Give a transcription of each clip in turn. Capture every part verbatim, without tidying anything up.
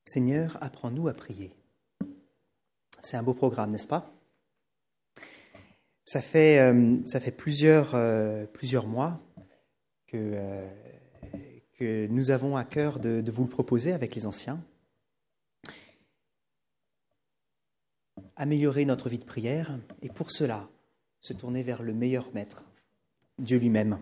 Seigneur, apprends-nous à prier. C'est un beau programme, n'est-ce pas ? Ça fait, euh, ça fait plusieurs, euh, plusieurs mois que, euh, que nous avons à cœur de, de vous le proposer avec les anciens. Améliorer notre vie de prière et pour cela, se tourner vers le meilleur maître, Dieu lui-même.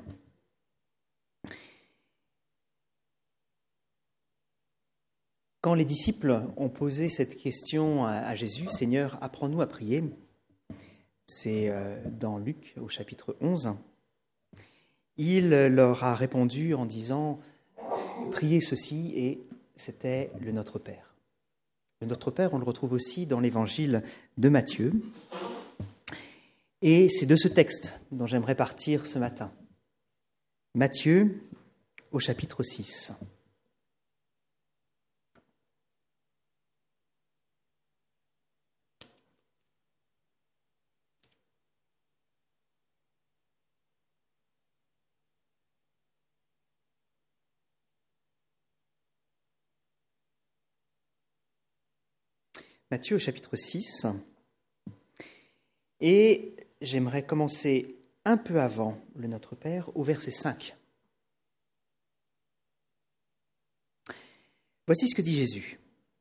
Quand les disciples ont posé cette question à Jésus, « Seigneur, apprends-nous à prier », c'est dans Luc au chapitre onze, il leur a répondu en disant « Priez ceci » et c'était le Notre Père. Le Notre Père, on le retrouve aussi dans l'évangile de Matthieu. Et c'est de ce texte dont j'aimerais partir ce matin. Matthieu au chapitre six. Matthieu au chapitre six, et j'aimerais commencer un peu avant le Notre Père, au verset cinq. Voici ce que dit Jésus.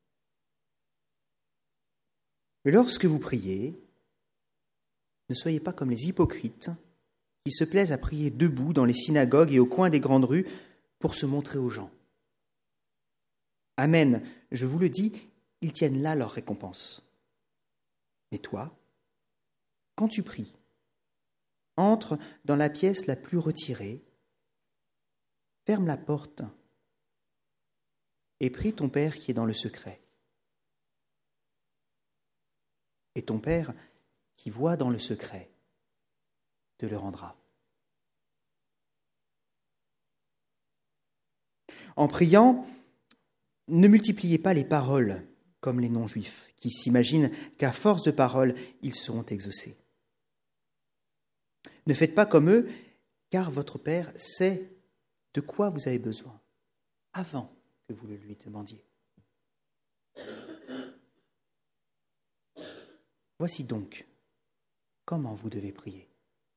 « Mais lorsque vous priez, ne soyez pas comme les hypocrites qui se plaisent à prier debout dans les synagogues et au coin des grandes rues pour se montrer aux gens. Amen, je vous le dis, ils tiennent là leur récompense. Mais toi, quand tu pries, entre dans la pièce la plus retirée, ferme la porte et prie ton Père qui est dans le secret. Et ton Père qui voit dans le secret te le rendra. En priant, ne multipliez pas les paroles comme les non-juifs, qui s'imaginent qu'à force de paroles, ils seront exaucés. Ne faites pas comme eux, car votre Père sait de quoi vous avez besoin, avant que vous le lui demandiez. Voici donc comment vous devez prier.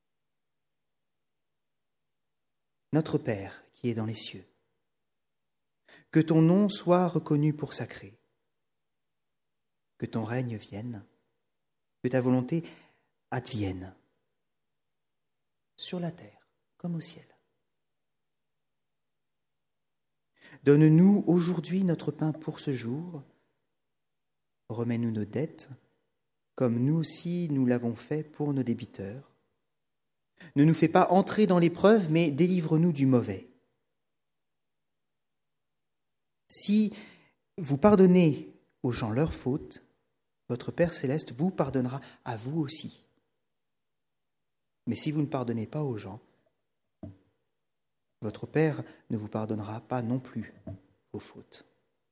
Notre Père qui est dans les cieux, que ton nom soit reconnu pour sacré. Que ton règne vienne, que ta volonté advienne, sur la terre comme au ciel. Donne-nous aujourd'hui notre pain pour ce jour. Remets-nous nos dettes, comme nous aussi nous l'avons fait pour nos débiteurs. Ne nous fais pas entrer dans l'épreuve, mais délivre-nous du mauvais. Si vous pardonnez aux gens leurs fautes, votre Père céleste vous pardonnera à vous aussi. Mais si vous ne pardonnez pas aux gens, votre Père ne vous pardonnera pas non plus vos fautes.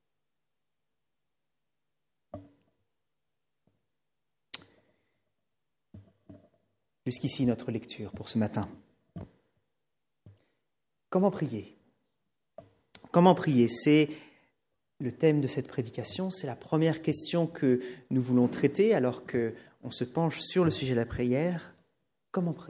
Jusqu'ici notre lecture pour ce matin. Comment prier ? Comment prier ? C'est le thème de cette prédication, c'est la première question que nous voulons traiter alors qu'on se penche sur le sujet de la prière. Comment prier ?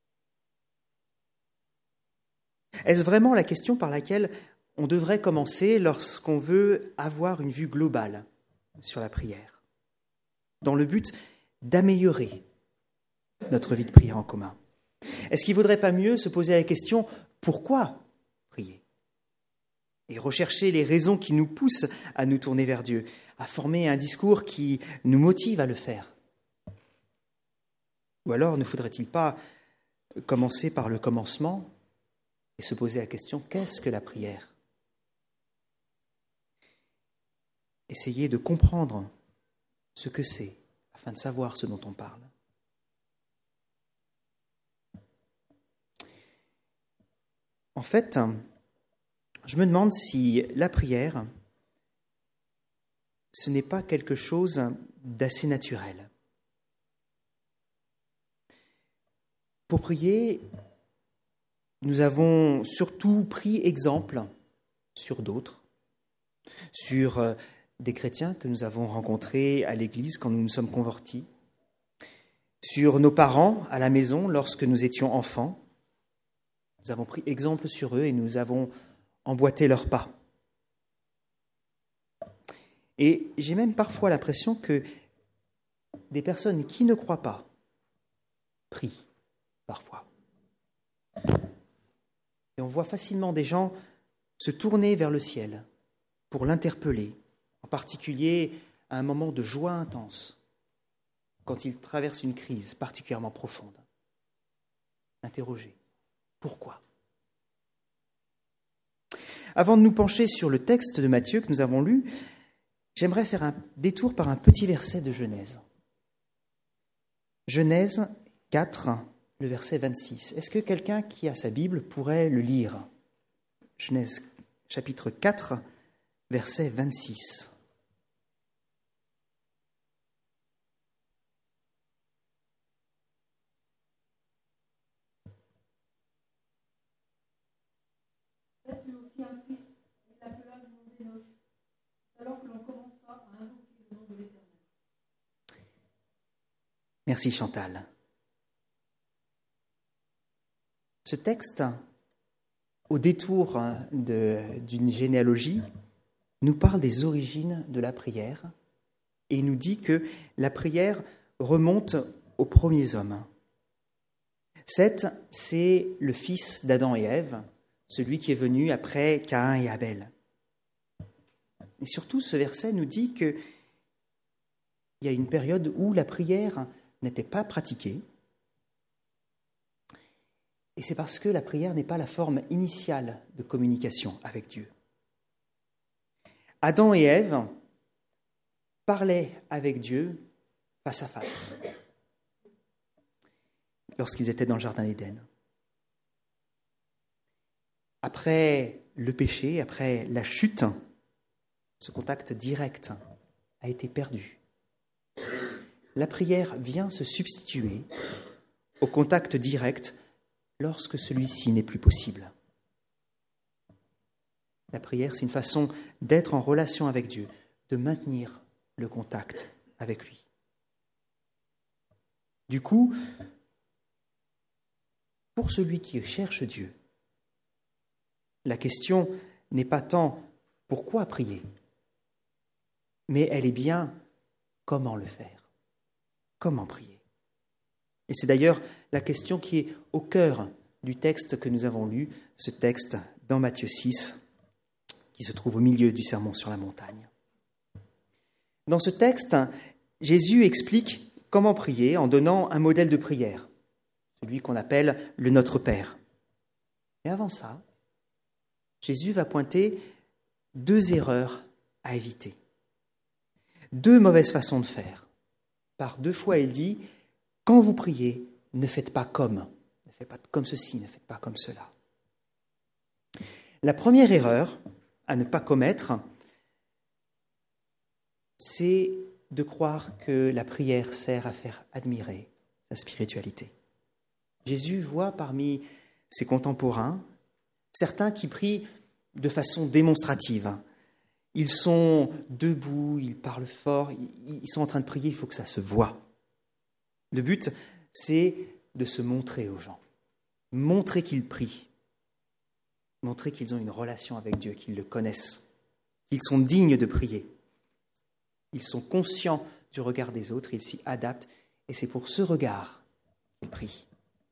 Est-ce vraiment la question par laquelle on devrait commencer lorsqu'on veut avoir une vue globale sur la prière, dans le but d'améliorer notre vie de prière en commun ? Est-ce qu'il ne vaudrait pas mieux se poser la question « Pourquoi prier ?» et rechercher les raisons qui nous poussent à nous tourner vers Dieu, à former un discours qui nous motive à le faire. Ou alors ne faudrait-il pas commencer par le commencement et se poser la question « Qu'est-ce que la prière ?» Essayer de comprendre ce que c'est afin de savoir ce dont on parle. En fait, je me demande si la prière, ce n'est pas quelque chose d'assez naturel. Pour prier, nous avons surtout pris exemple sur d'autres, sur des chrétiens que nous avons rencontrés à l'église quand nous nous sommes convertis, sur nos parents à la maison lorsque nous étions enfants. Nous avons pris exemple sur eux et nous avons emboîté leurs pas. Et j'ai même parfois l'impression que des personnes qui ne croient pas prient parfois. Et on voit facilement des gens se tourner vers le ciel pour l'interpeller, en particulier à un moment de joie intense, quand il traverse une crise particulièrement profonde. Interroger. Pourquoi ? Avant de nous pencher sur le texte de Matthieu que nous avons lu, j'aimerais faire un détour par un petit verset de Genèse. Genèse quatre, le verset vingt-six. Est-ce que quelqu'un qui a sa Bible pourrait le lire ? Genèse chapitre quatre, verset vingt-six. Seth eut aussi un fils, il l'appela du nom d'Énoch, alors que l'on commença à invoquer le nom de l'Éternel. Merci Chantal. Ce texte, au détour de, d'une généalogie, nous parle des origines de la prière et nous dit que la prière remonte aux premiers hommes. Seth, c'est le fils d'Adam et Ève, celui qui est venu après Caïn et Abel. Et surtout, ce verset nous dit qu'il y a une période où la prière n'était pas pratiquée. Et c'est parce que la prière n'est pas la forme initiale de communication avec Dieu. Adam et Ève parlaient avec Dieu face à face lorsqu'ils étaient dans le jardin d'Éden. Après le péché, après la chute, ce contact direct a été perdu. La prière vient se substituer au contact direct lorsque celui-ci n'est plus possible. La prière, c'est une façon d'être en relation avec Dieu, de maintenir le contact avec lui. Du coup, pour celui qui cherche Dieu, la question n'est pas tant pourquoi prier, mais elle est bien comment le faire, comment prier. Et c'est d'ailleurs la question qui est au cœur du texte que nous avons lu, ce texte dans Matthieu six, qui se trouve au milieu du sermon sur la montagne. Dans ce texte, Jésus explique comment prier en donnant un modèle de prière, celui qu'on appelle le Notre Père. Et avant ça, Jésus va pointer deux erreurs à éviter, deux mauvaises façons de faire. Par deux fois, il dit « Quand vous priez, ne faites pas comme, ne faites pas comme ceci, ne faites pas comme cela. » La première erreur à ne pas commettre, c'est de croire que la prière sert à faire admirer sa spiritualité. Jésus voit parmi ses contemporains certains qui prient de façon démonstrative. Ils sont debout, ils parlent fort, ils sont en train de prier, il faut que ça se voie. Le but, c'est de se montrer aux gens, montrer qu'ils prient, montrer qu'ils ont une relation avec Dieu, qu'ils le connaissent, qu'ils sont dignes de prier. Ils sont conscients du regard des autres, ils s'y adaptent, et c'est pour ce regard qu'ils prient.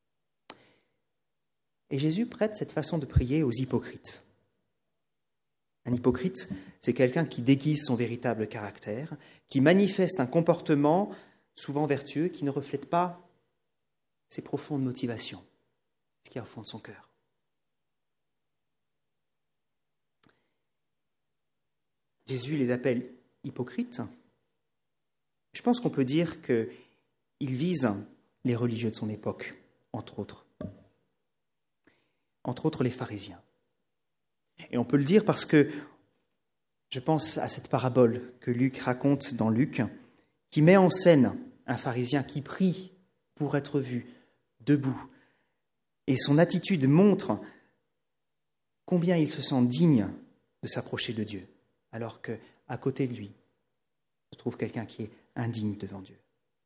Et Jésus prête cette façon de prier aux hypocrites. Un hypocrite, c'est quelqu'un qui déguise son véritable caractère, qui manifeste un comportement souvent vertueux, qui ne reflète pas ses profondes motivations, ce qu'il y a au fond de son cœur. Jésus les appelle hypocrites. Je pense qu'on peut dire qu'il vise les religieux de son époque, entre autres. Entre autres les pharisiens. Et on peut le dire parce que je pense à cette parabole que Luc raconte dans Luc, qui met en scène un pharisien qui prie pour être vu, debout. Et son attitude montre combien il se sent digne de s'approcher de Dieu, alors qu'à côté de lui, se trouve quelqu'un qui est indigne devant Dieu.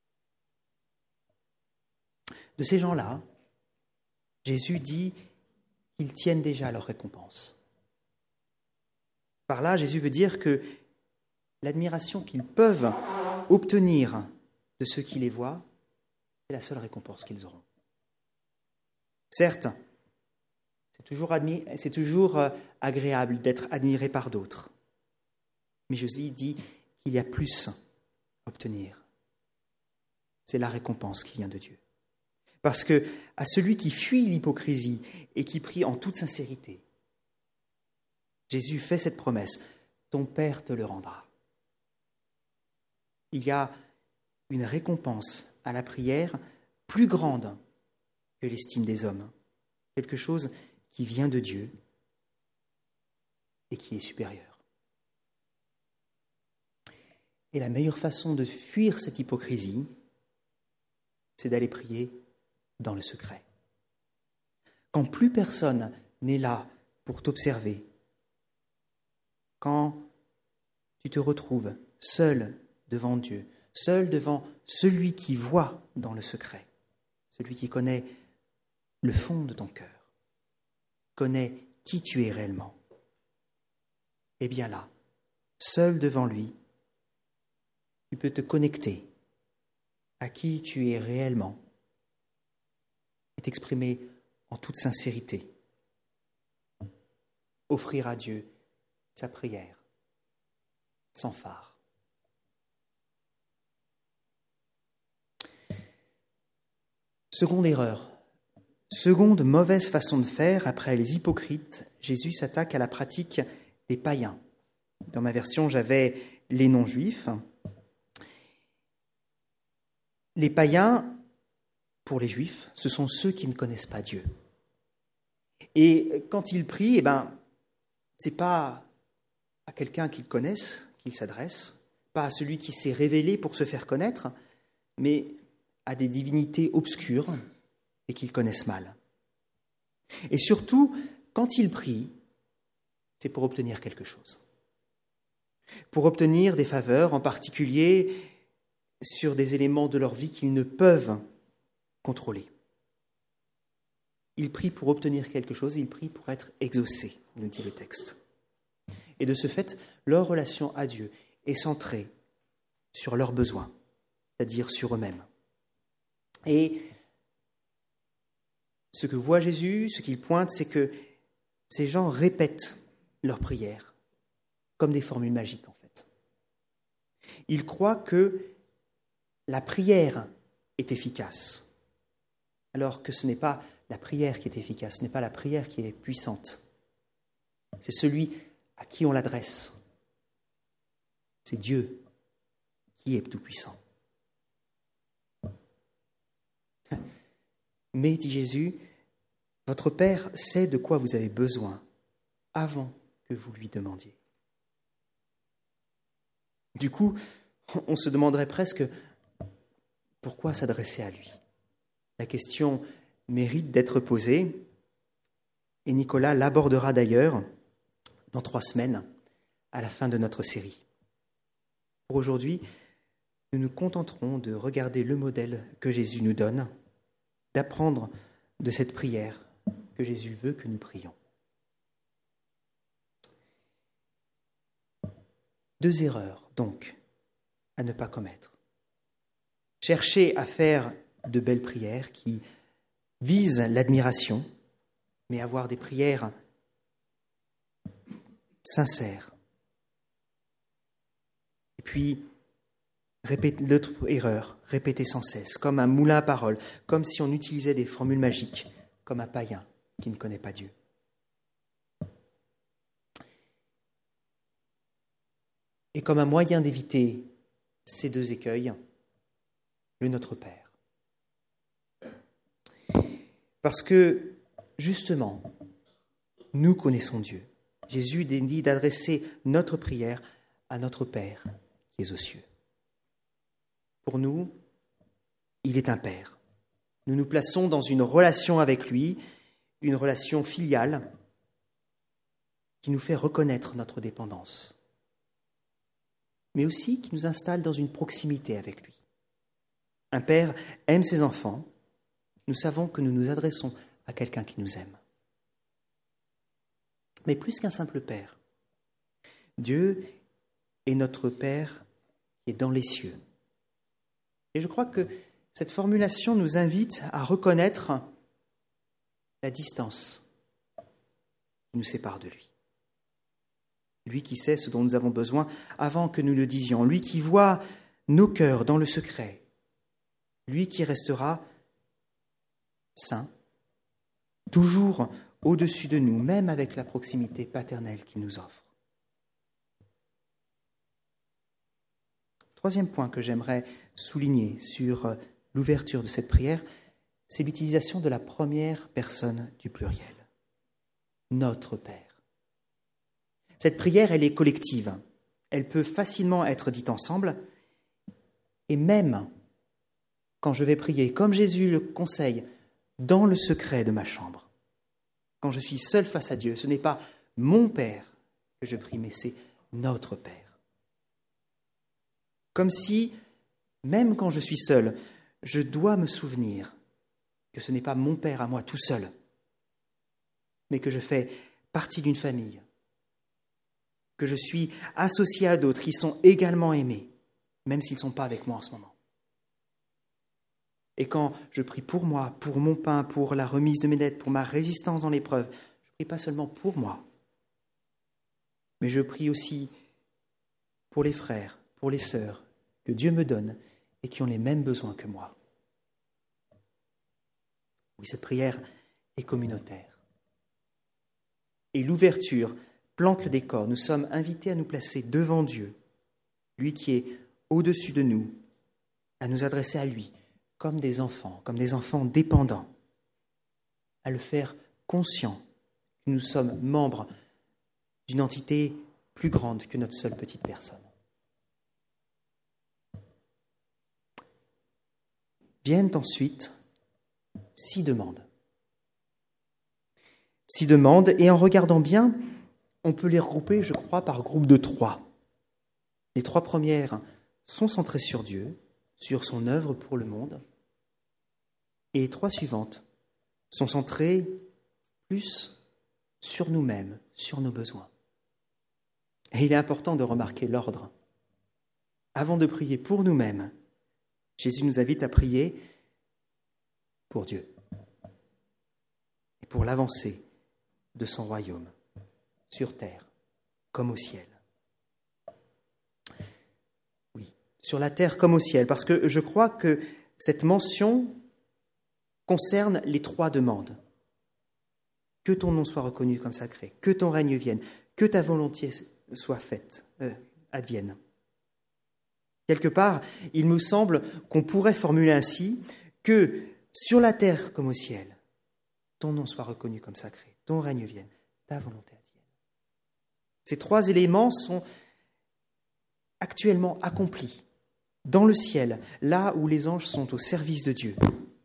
De ces gens-là, Jésus dit qu'ils tiennent déjà leur récompense. Par là, Jésus veut dire que l'admiration qu'ils peuvent obtenir de ceux qui les voient, c'est la seule récompense qu'ils auront. Certes, c'est toujours, admi- c'est toujours agréable d'être admiré par d'autres, mais Jésus dit qu'il y a plus à obtenir. C'est la récompense qui vient de Dieu. Parce que à celui qui fuit l'hypocrisie et qui prie en toute sincérité, Jésus fait cette promesse, ton Père te le rendra. Il y a une récompense à la prière plus grande que l'estime des hommes, quelque chose qui vient de Dieu et qui est supérieur. Et la meilleure façon de fuir cette hypocrisie, c'est d'aller prier dans le secret. Quand plus personne n'est là pour t'observer, quand tu te retrouves seul devant Dieu, seul devant celui qui voit dans le secret, celui qui connaît le fond de ton cœur, connaît qui tu es réellement, eh bien là, seul devant lui, tu peux te connecter à qui tu es réellement et t'exprimer en toute sincérité, offrir à Dieu sa prière sans phare. Seconde erreur, seconde mauvaise façon de faire, après les hypocrites, Jésus s'attaque à la pratique des païens. Dans ma version, j'avais les non-juifs. Les païens, pour les juifs, ce sont ceux qui ne connaissent pas Dieu. Et quand ils prient, eh ben, ce n'est pas à quelqu'un qu'ils connaissent qu'ils s'adressent, pas à celui qui s'est révélé pour se faire connaître, mais à des divinités obscures et qu'ils connaissent mal. Et surtout, quand ils prient, c'est pour obtenir quelque chose. Pour obtenir des faveurs, en particulier sur des éléments de leur vie qu'ils ne peuvent contrôler. Ils prient pour obtenir quelque chose, ils prient pour être exaucés, nous dit le texte. Et de ce fait, leur relation à Dieu est centrée sur leurs besoins, c'est-à-dire sur eux-mêmes. Et ce que voit Jésus, ce qu'il pointe, c'est que ces gens répètent leurs prières comme des formules magiques, en fait. Ils croient que la prière est efficace, alors que ce n'est pas la prière qui est efficace, ce n'est pas la prière qui est puissante. C'est celui à qui on l'adresse. C'est Dieu qui est tout-puissant. Mais, dit Jésus, votre Père sait de quoi vous avez besoin avant que vous lui demandiez. Du coup, on se demanderait presque pourquoi s'adresser à lui. La question mérite d'être posée, et Nicolas l'abordera d'ailleurs dans trois semaines, à la fin de notre série. Pour aujourd'hui, nous nous contenterons de regarder le modèle que Jésus nous donne, d'apprendre de cette prière que Jésus veut que nous prions. Deux erreurs, donc, à ne pas commettre. Chercher à faire de belles prières qui visent l'admiration, mais avoir des prières sincères. Et puis, répéter, l'autre erreur, répéter sans cesse, comme un moulin à paroles, comme si on utilisait des formules magiques, comme un païen qui ne connaît pas Dieu. Et comme un moyen d'éviter ces deux écueils, le Notre Père. Parce que, justement, nous connaissons Dieu. Jésus dit d'adresser notre prière à notre Père qui est aux cieux. Pour nous, il est un Père. Nous nous plaçons dans une relation avec lui, une relation filiale qui nous fait reconnaître notre dépendance. mais aussi qui nous installe dans une proximité avec lui. Un père aime ses enfants. Nous savons que nous nous adressons à quelqu'un qui nous aime. Mais plus qu'un simple père, Dieu est notre Père qui est dans les cieux. Et je crois que cette formulation nous invite à reconnaître la distance qui nous sépare de lui. Lui qui sait ce dont nous avons besoin avant que nous le disions. Lui qui voit nos cœurs dans le secret. Lui qui restera saint, toujours au-dessus de nous, même avec la proximité paternelle qu'il nous offre. Troisième point que j'aimerais souligner sur l'ouverture de cette prière, c'est l'utilisation de la première personne du pluriel. Notre Père. Cette prière, elle est collective. Elle peut facilement être dite ensemble. Et même quand je vais prier, comme Jésus le conseille, dans le secret de ma chambre, quand je suis seul face à Dieu, ce n'est pas mon Père que je prie, mais c'est notre Père. Comme si, même quand je suis seul, je dois me souvenir que ce n'est pas mon Père à moi tout seul, mais que je fais partie d'une famille, que je suis associé à d'autres qui sont également aimés, même s'ils ne sont pas avec moi en ce moment. Et quand je prie pour moi, pour mon pain, pour la remise de mes dettes, pour ma résistance dans l'épreuve, je ne prie pas seulement pour moi, mais je prie aussi pour les frères, pour les sœurs que Dieu me donne et qui ont les mêmes besoins que moi. Oui, cette prière est communautaire. Et l'ouverture plante le décor. Nous sommes invités à nous placer devant Dieu, lui qui est au-dessus de nous, à nous adresser à lui comme des enfants, comme des enfants dépendants, à le faire conscient que nous sommes membres d'une entité plus grande que notre seule petite personne. Viennent ensuite six demandes. Six demandes, et en regardant bien, on peut les regrouper, je crois, par groupe de trois. Les trois premières sont centrées sur Dieu, sur son œuvre pour le monde, et les trois suivantes sont centrées plus sur nous-mêmes, sur nos besoins. Et il est important de remarquer l'ordre. Avant de prier pour nous-mêmes, Jésus nous invite à prier pour Dieu et pour l'avancée de son royaume, sur terre comme au ciel. Oui, sur la terre comme au ciel, parce que je crois que cette mention concerne les trois demandes. Que ton nom soit reconnu comme sacré, que ton règne vienne, que ta volonté soit faite, euh, advienne. Quelque part, il me semble qu'on pourrait formuler ainsi que sur la terre comme au ciel, ton nom soit reconnu comme sacré, ton règne vienne, ta volonté advienne. Ces trois éléments sont actuellement accomplis dans le ciel, là où les anges sont au service de Dieu.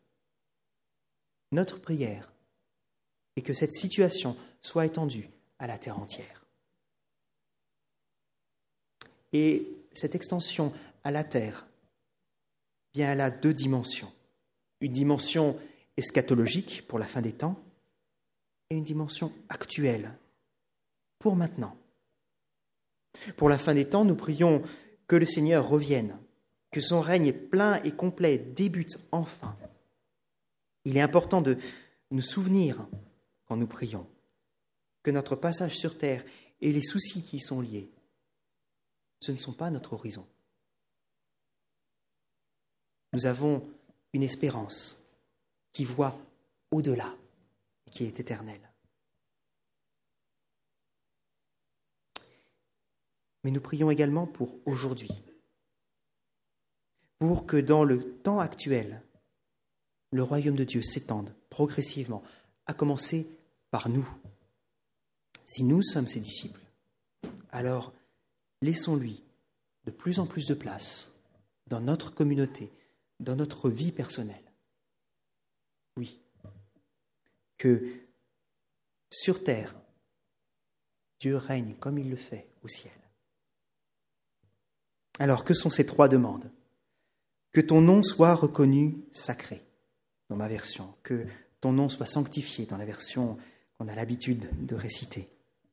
Notre prière est que cette situation soit étendue à la terre entière. Et cette extension à la terre, bien, elle a deux dimensions. Une dimension eschatologique pour la fin des temps et une dimension actuelle pour maintenant. Pour la fin des temps, nous prions que le Seigneur revienne, que son règne plein et complet débute enfin. Il est important de nous souvenir, quand nous prions, que notre passage sur terre et les soucis qui y sont liés, ce ne sont pas notre horizon. Nous avons une espérance qui voit au-delà et qui est éternelle. Mais nous prions également pour aujourd'hui, pour que dans le temps actuel, le royaume de Dieu s'étende progressivement, à commencer par nous. Si nous sommes ses disciples, alors laissons-lui de plus en plus de place dans notre communauté, dans notre vie personnelle. Oui, que sur terre, Dieu règne comme il le fait au ciel. Alors, que sont ces trois demandes ? Que ton nom soit reconnu sacré, dans ma version. Que ton nom soit sanctifié, dans la version qu'on a l'habitude de réciter.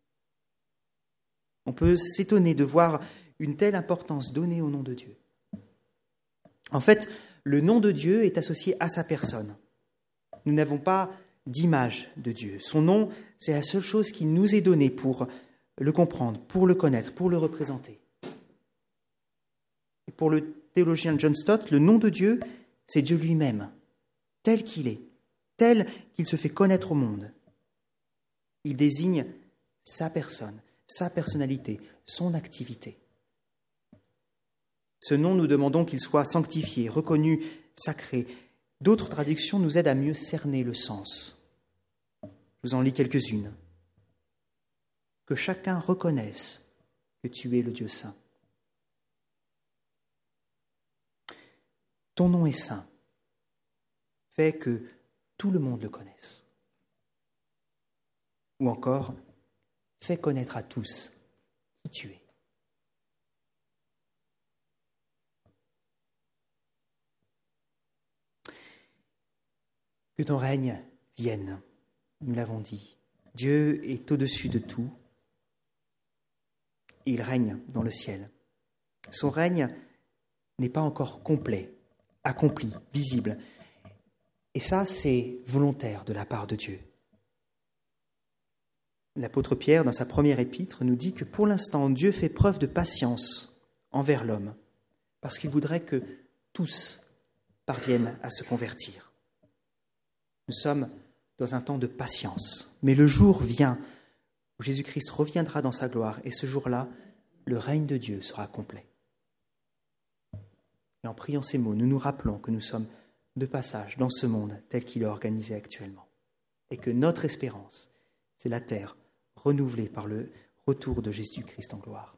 On peut s'étonner de voir une telle importance donnée au nom de Dieu. En fait, le nom de Dieu est associé à sa personne. Nous n'avons pas d'image de Dieu. Son nom, c'est la seule chose qui nous est donnée pour le comprendre, pour le connaître, pour le représenter. Et pour le théologien John Stott, le nom de Dieu, c'est Dieu lui-même, tel qu'il est, tel qu'il se fait connaître au monde. Il désigne sa personne, sa personnalité, son activité. Ce nom, nous demandons qu'il soit sanctifié, reconnu, sacré. D'autres traductions nous aident à mieux cerner le sens. Je vous en lis quelques-unes. Que chacun reconnaisse que tu es le Dieu saint. Ton nom est saint. Fais que tout le monde le connaisse. Ou encore, fais connaître à tous qui tu es. Que ton règne vienne, nous l'avons dit. Dieu est au-dessus de tout. Il règne dans le ciel. Son règne n'est pas encore complet, accompli, visible. Et ça, c'est volontaire de la part de Dieu. L'apôtre Pierre, dans sa première épître, nous dit que pour l'instant, Dieu fait preuve de patience envers l'homme, parce qu'il voudrait que tous parviennent à se convertir. Nous sommes dans un temps de patience, mais le jour vient où Jésus-Christ reviendra dans sa gloire, et ce jour-là, le règne de Dieu sera complet. Et en priant ces mots, nous nous rappelons que nous sommes de passage dans ce monde tel qu'il est organisé actuellement, et que notre espérance, c'est la terre renouvelée par le retour de Jésus-Christ en gloire.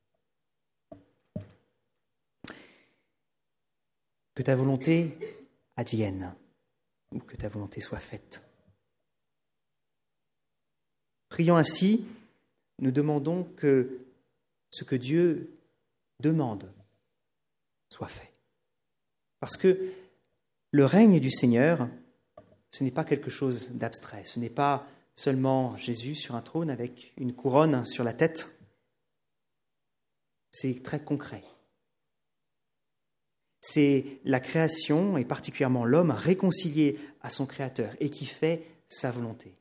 Que ta volonté advienne, ou que ta volonté soit faite. Prions ainsi, nous demandons que ce que Dieu demande soit fait. Parce que le règne du Seigneur, ce n'est pas quelque chose d'abstrait, ce n'est pas seulement Jésus sur un trône avec une couronne sur la tête, c'est très concret. C'est la création, et particulièrement l'homme, réconcilié à son Créateur et qui fait sa volonté.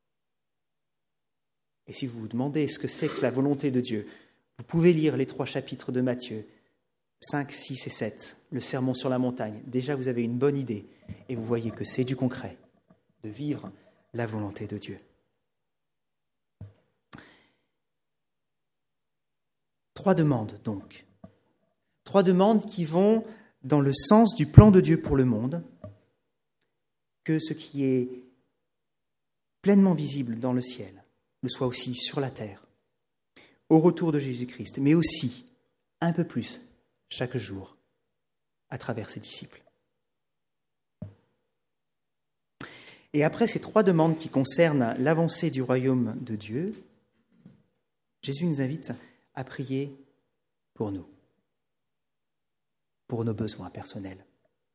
Et si vous vous demandez ce que c'est que la volonté de Dieu, vous pouvez lire les trois chapitres de Matthieu, cinq, six et sept, le sermon sur la montagne. Déjà, vous avez une bonne idée et vous voyez que c'est du concret, de vivre la volonté de Dieu. Trois demandes, donc. Trois demandes qui vont dans le sens du plan de Dieu pour le monde, que ce qui est pleinement visible dans le ciel le soit aussi sur la terre, au retour de Jésus-Christ, mais aussi, un peu plus, chaque jour, à travers ses disciples. Et après ces trois demandes qui concernent l'avancée du royaume de Dieu, Jésus nous invite à prier pour nous, pour nos besoins personnels.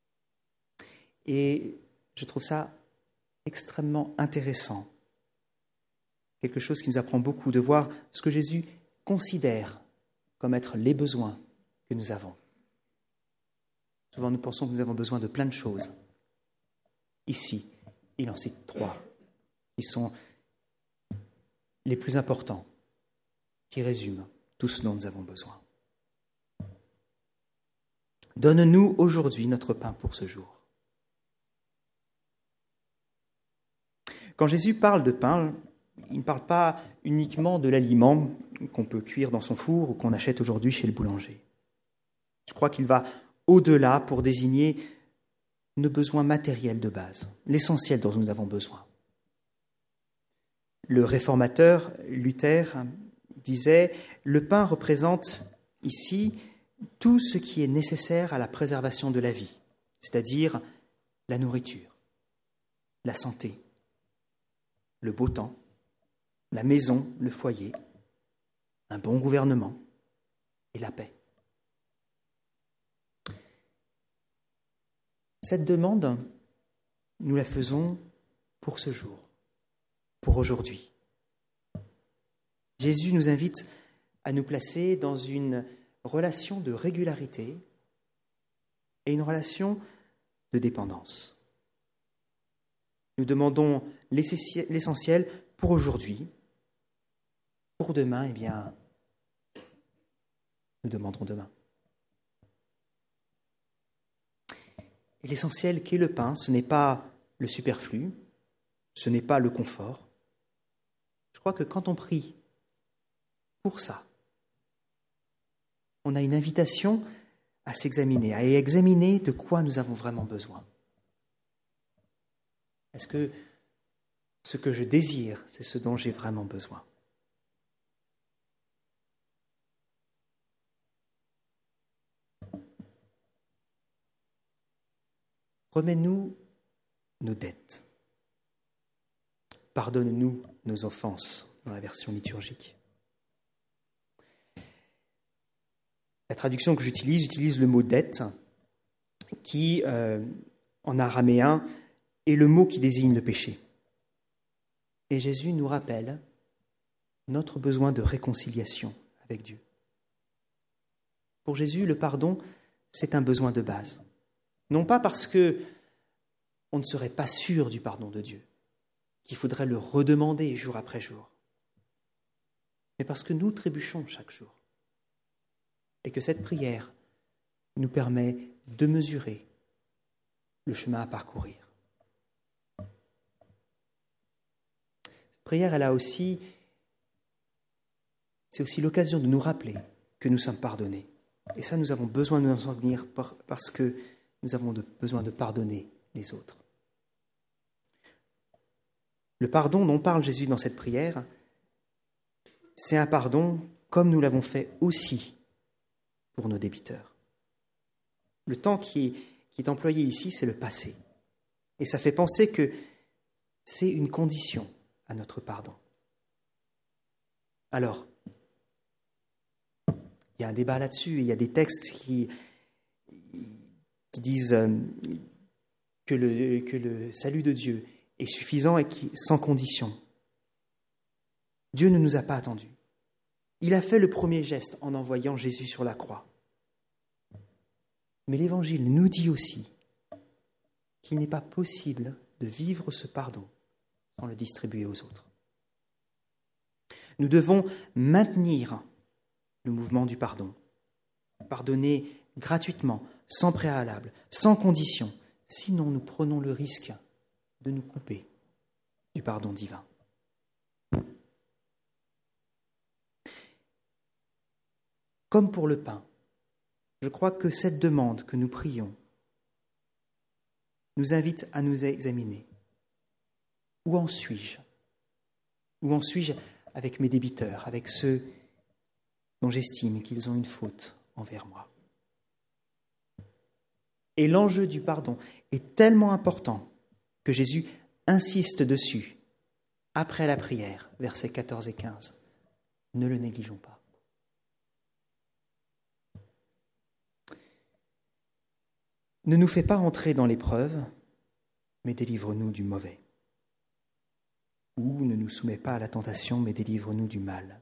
Et je trouve ça extrêmement intéressant, quelque chose qui nous apprend beaucoup, de voir ce que Jésus considère comme être les besoins que nous avons. Souvent, nous pensons que nous avons besoin de plein de choses. Ici, il en cite trois, qui sont les plus importants, qui résument tout ce dont nous avons besoin. Donne-nous aujourd'hui notre pain pour ce jour. Quand Jésus parle de pain, il ne parle pas uniquement de l'aliment qu'on peut cuire dans son four ou qu'on achète aujourd'hui chez le boulanger. Je crois qu'il va au-delà pour désigner nos besoins matériels de base, l'essentiel dont nous avons besoin. Le réformateur Luther disait « Le pain représente ici tout ce qui est nécessaire à la préservation de la vie, c'est-à-dire la nourriture, la santé, le beau temps, la maison, le foyer, un bon gouvernement et la paix. Cette demande, nous la faisons pour ce jour, pour aujourd'hui. Jésus nous invite à nous placer dans une relation de régularité et une relation de dépendance. Nous demandons l'essentiel pour aujourd'hui. Pour demain, eh bien, nous demanderons demain. Et l'essentiel qu'est le pain, ce n'est pas le superflu, ce n'est pas le confort. Je crois que quand on prie pour ça, on a une invitation à s'examiner, à examiner de quoi nous avons vraiment besoin. Est-ce que ce que je désire, c'est ce dont j'ai vraiment besoin ? Remets-nous nos dettes. Pardonne-nous nos offenses, dans la version liturgique. La traduction que j'utilise utilise le mot « dette » qui, euh, en araméen, est le mot qui désigne le péché. Et Jésus nous rappelle notre besoin de réconciliation avec Dieu. Pour Jésus, le pardon, c'est un besoin de base. Non pas parce que on ne serait pas sûr du pardon de Dieu, qu'il faudrait le redemander jour après jour, mais parce que nous trébuchons chaque jour. Et que cette prière nous permet de mesurer le chemin à parcourir. Cette prière, elle a aussi, c'est aussi l'occasion de nous rappeler que nous sommes pardonnés. Et ça, nous avons besoin de nous en souvenir parce que nous avons de, besoin de pardonner les autres. Le pardon dont parle Jésus dans cette prière, c'est un pardon comme nous l'avons fait aussi pour nos débiteurs. Le temps qui, qui est employé ici, c'est le passé. Et ça fait penser que c'est une condition à notre pardon. Alors, il y a un débat là-dessus, il y a des textes qui, qui disent que le, que le salut de Dieu est suffisant et qui, sans condition. Dieu ne nous a pas attendus. Il a fait le premier geste en envoyant Jésus sur la croix. Mais l'Évangile nous dit aussi qu'il n'est pas possible de vivre ce pardon sans le distribuer aux autres. Nous devons maintenir le mouvement du pardon, pardonner gratuitement, sans préalable, sans condition, sinon nous prenons le risque de nous couper du pardon divin. Comme pour le pain, je crois que cette demande que nous prions nous invite à nous examiner. Où en suis-je ? Où en suis-je avec mes débiteurs, avec ceux dont j'estime qu'ils ont une faute envers moi ? Et l'enjeu du pardon est tellement important que Jésus insiste dessus après la prière, versets quatorze et quinze. Ne le négligeons pas. Ne nous fais pas entrer dans l'épreuve, mais délivre-nous du mauvais. Ou ne nous soumets pas à la tentation, mais délivre-nous du mal.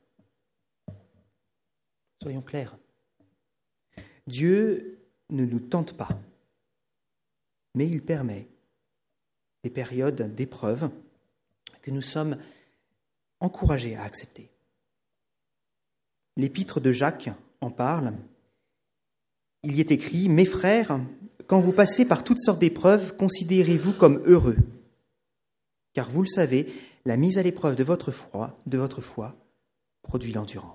Soyons clairs. Dieu ne nous tente pas, mais il permet des périodes d'épreuve que nous sommes encouragés à accepter. L'épître de Jacques en parle. Il y est écrit « Mes frères, quand vous passez par toutes sortes d'épreuves, considérez-vous comme heureux. Car vous le savez, la mise à l'épreuve de votre foi, de votre foi produit l'endurance. »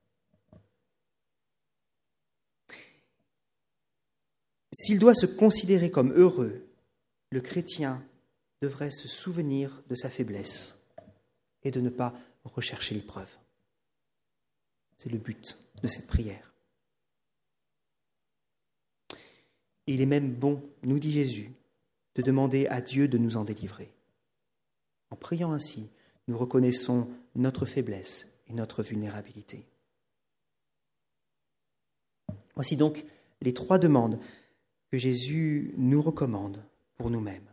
S'il doit se considérer comme heureux, le chrétien devrait se souvenir de sa faiblesse et de ne pas rechercher l'épreuve. C'est le but de cette prière. Il est même bon, nous dit Jésus, de demander à Dieu de nous en délivrer. En priant ainsi, nous reconnaissons notre faiblesse et notre vulnérabilité. Voici donc les trois demandes que Jésus nous recommande pour nous-mêmes.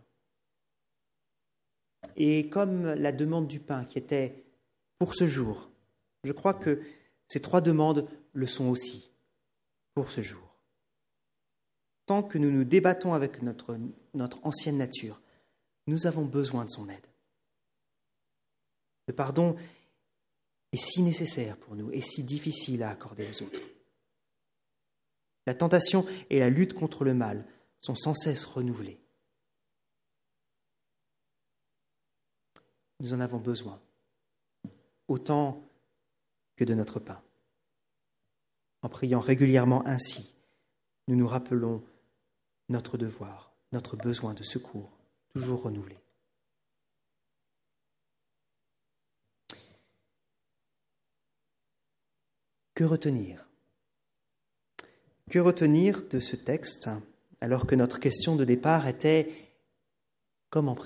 Et comme la demande du pain qui était pour ce jour, je crois que ces trois demandes le sont aussi pour ce jour. Tant que nous nous débattons avec notre, notre ancienne nature, nous avons besoin de son aide. Le pardon est si nécessaire pour nous et si difficile à accorder aux autres. La tentation et la lutte contre le mal sont sans cesse renouvelées. Nous en avons besoin, autant que de notre pain. En priant régulièrement ainsi, nous nous rappelons notre devoir, notre besoin de secours, toujours renouvelé. Que retenir ? Que retenir de ce texte, alors que notre question de départ était « Comment prier ?»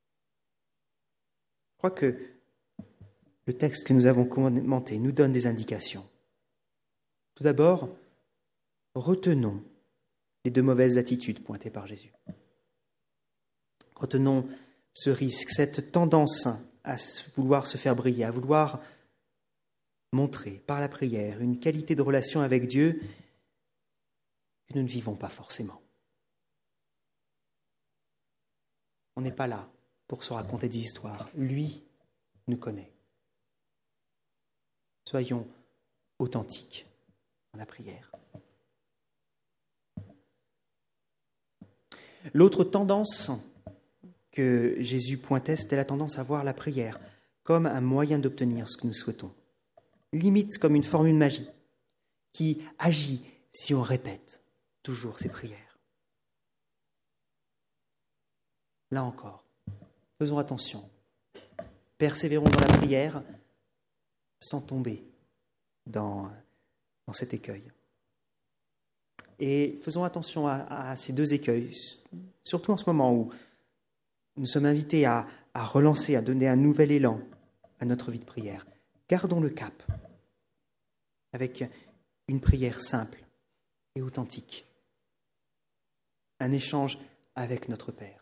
Je crois que le texte que nous avons commenté nous donne des indications. Tout d'abord, retenons les deux mauvaises attitudes pointées par Jésus. Retenons ce risque, cette tendance à vouloir se faire briller, à vouloir montrer par la prière une qualité de relation avec Dieu que nous ne vivons pas forcément. On n'est pas là pour se raconter des histoires. Lui nous connaît. Soyons authentiques dans la prière. L'autre tendance que Jésus pointait, c'était la tendance à voir la prière comme un moyen d'obtenir ce que nous souhaitons. Limite comme une formule magique qui agit si on répète toujours ces prières. Là encore, faisons attention. Persévérons dans la prière sans tomber dans, dans cet écueil. Et faisons attention à, à ces deux écueils, surtout en ce moment où nous sommes invités à, à relancer, à donner un nouvel élan à notre vie de prière. Gardons le cap avec une prière simple et authentique, un échange avec notre Père.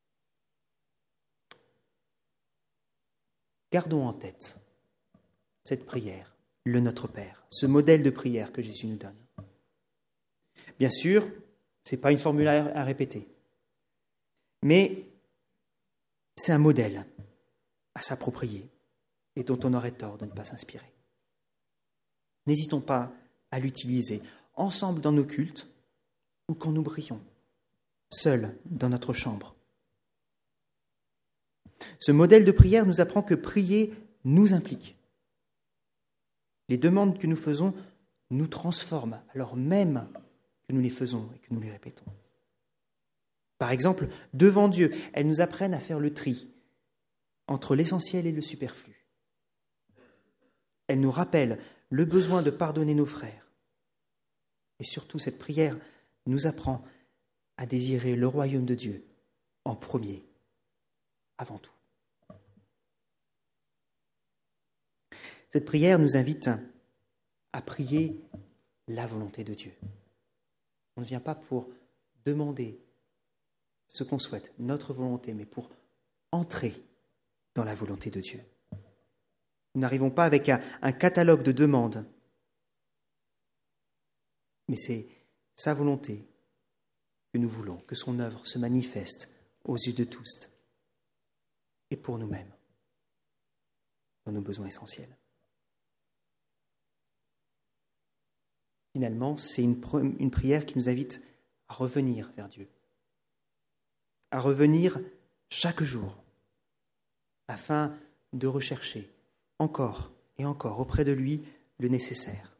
Gardons en tête cette prière, le Notre Père, ce modèle de prière que Jésus nous donne. Bien sûr, ce n'est pas une formule à répéter, mais c'est un modèle à s'approprier et dont on aurait tort de ne pas s'inspirer. N'hésitons pas à l'utiliser ensemble dans nos cultes ou quand nous prions, seuls dans notre chambre. Ce modèle de prière nous apprend que prier nous implique. Les demandes que nous faisons nous transforment, alors même que nous les faisons et que nous les répétons. Par exemple, devant Dieu, elles nous apprennent à faire le tri entre l'essentiel et le superflu. Elles nous rappellent le besoin de pardonner nos frères. Et surtout, cette prière nous apprend à désirer le royaume de Dieu en premier, avant tout. Cette prière nous invite à prier la volonté de Dieu. On ne vient pas pour demander ce qu'on souhaite, notre volonté, mais pour entrer dans la volonté de Dieu. Nous n'arrivons pas avec un, un catalogue de demandes, mais c'est sa volonté que nous voulons, que son œuvre se manifeste aux yeux de tous et pour nous-mêmes, dans nos besoins essentiels. Finalement, c'est une, une prière qui nous invite à revenir vers Dieu, à revenir chaque jour, afin de rechercher encore et encore auprès de lui le nécessaire.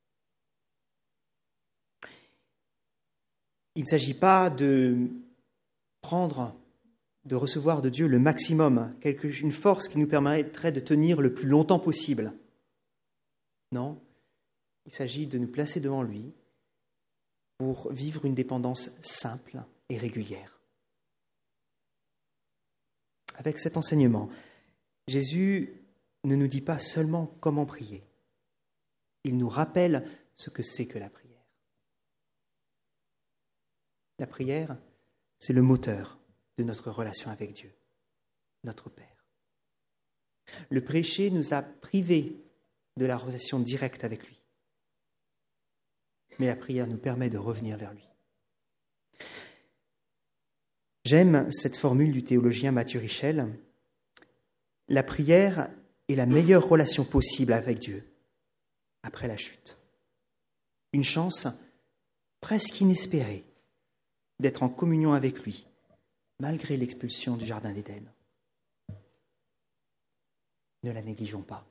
Il ne s'agit pas de prendre, de recevoir de Dieu le maximum, quelque, une force qui nous permettrait de tenir le plus longtemps possible. Non, il s'agit de nous placer devant lui pour vivre une dépendance simple et régulière. Avec cet enseignement, Jésus ne nous dit pas seulement comment prier. Il nous rappelle ce que c'est que la prière. La prière, c'est le moteur de notre relation avec Dieu, notre Père. Le péché nous a privés de la relation directe avec lui. Mais la prière nous permet de revenir vers lui. J'aime cette formule du théologien Mathieu Richel. La prière est la meilleure relation possible avec Dieu après la chute. Une chance presque inespérée d'être en communion avec lui, malgré l'expulsion du Jardin d'Éden. Ne la négligeons pas.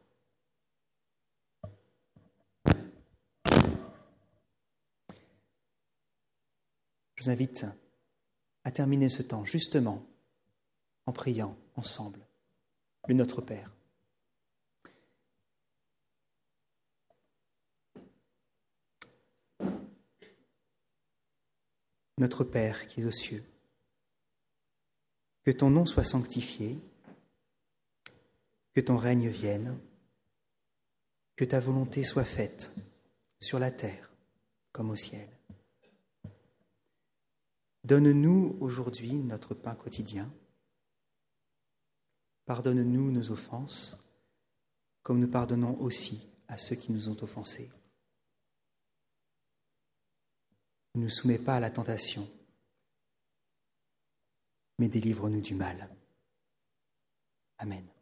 Je vous invite à terminer ce temps justement en priant ensemble le Notre Père. Notre Père qui es aux cieux, que ton nom soit sanctifié, que ton règne vienne, que ta volonté soit faite sur la terre comme au ciel. Donne-nous aujourd'hui notre pain quotidien. Pardonne-nous nos offenses, comme nous pardonnons aussi à ceux qui nous ont offensés. Ne nous soumets pas à la tentation, mais délivre-nous du mal. Amen.